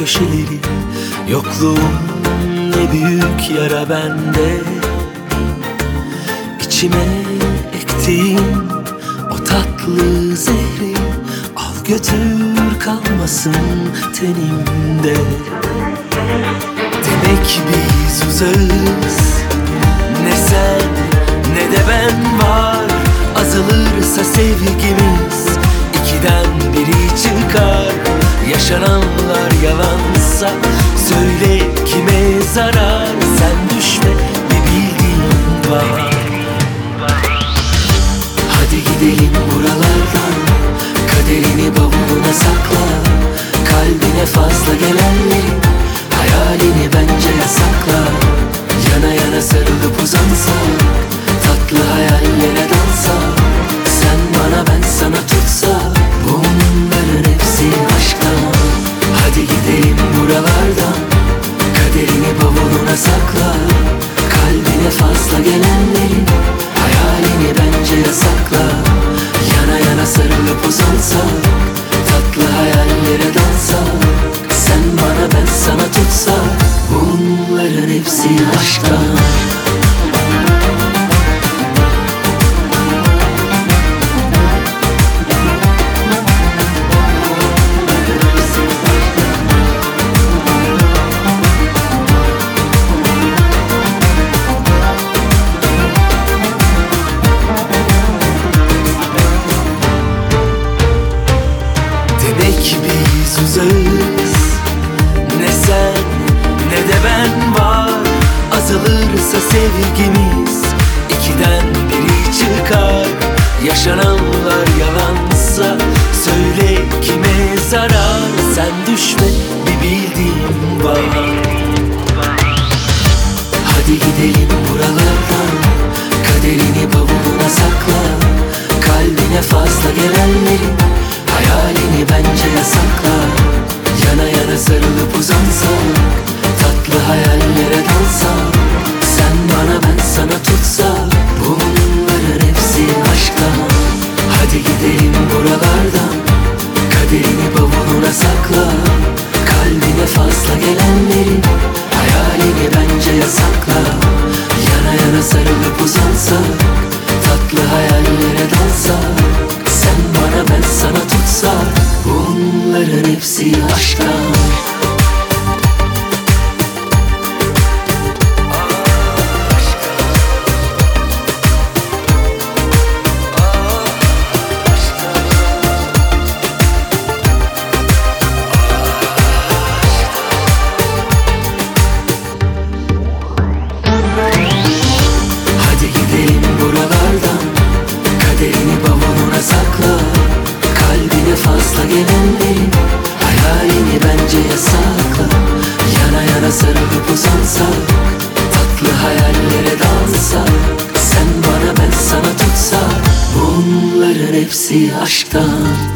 köşeleri. Yokluğun ne büyük yara bende. İçime ektiğin o tatlı zehri al götür, kalmasın tenimde. Demek biz uzağız, ne sen ne de ben var. Azalırsa sevgimiz ikiden biri çıkar. Yaşananlar yalansa söyle kime zarar. Sen düşme, bir bildiğin var. Hadi gidelim buralardan, kaderini bavuluna sakla. Kalbine fazla gelenleri, hayalini bence yasakla. Yana yana sarılıp uzansak, tatlı hayallere dalsak. Sen bana ben sana tutsak, bunların hepsi aşktan. Hadi gidelim buralardan, kaderini bavuluna sakla. Kalbine fazla gelenlerin, hayalini bence yasakla. Yana yana sarılıp uzansak, tatlı hayallere dalsak. Sen bana ben sana tutsak, bunların hepsi aşktan. Demek biz uzağız, ne sen ne de ben var. Azalırsa sevgimiz ikiden biri çıkar. Yaşananlar yalansa söyle kime zarar. Sen düşme, bir bildiğin var. Hadi gidelim buralardan, kaderini bavuluna sakla. Kalbine fazla gelenlerin, hayalini bence yasakla. Yana yana sarılıp uzansak, tatlı hayallere dalsak. Sen bana ben sana tutsak, bunların hepsi aşktan. Hadi gidelim buralardan, kaderini bavuluna sakla. Kalbine fazla gelenlerin, hayalini bence yasakla. Yana yana sarılıp uzansak, tatlı hayallere dalsak. Sen bana ben sana tutsak, bunların hepsi aşktan. Hadi gidelim buralardan, kaderini bavuluna sakla. Kalbine fazla gelenlerin, hayalini bence yasakla. Yana yana sarılıp uzansak, tatlı hayallere dalsak. Sen bana ben sana tutsak, bunların hepsi aşktan.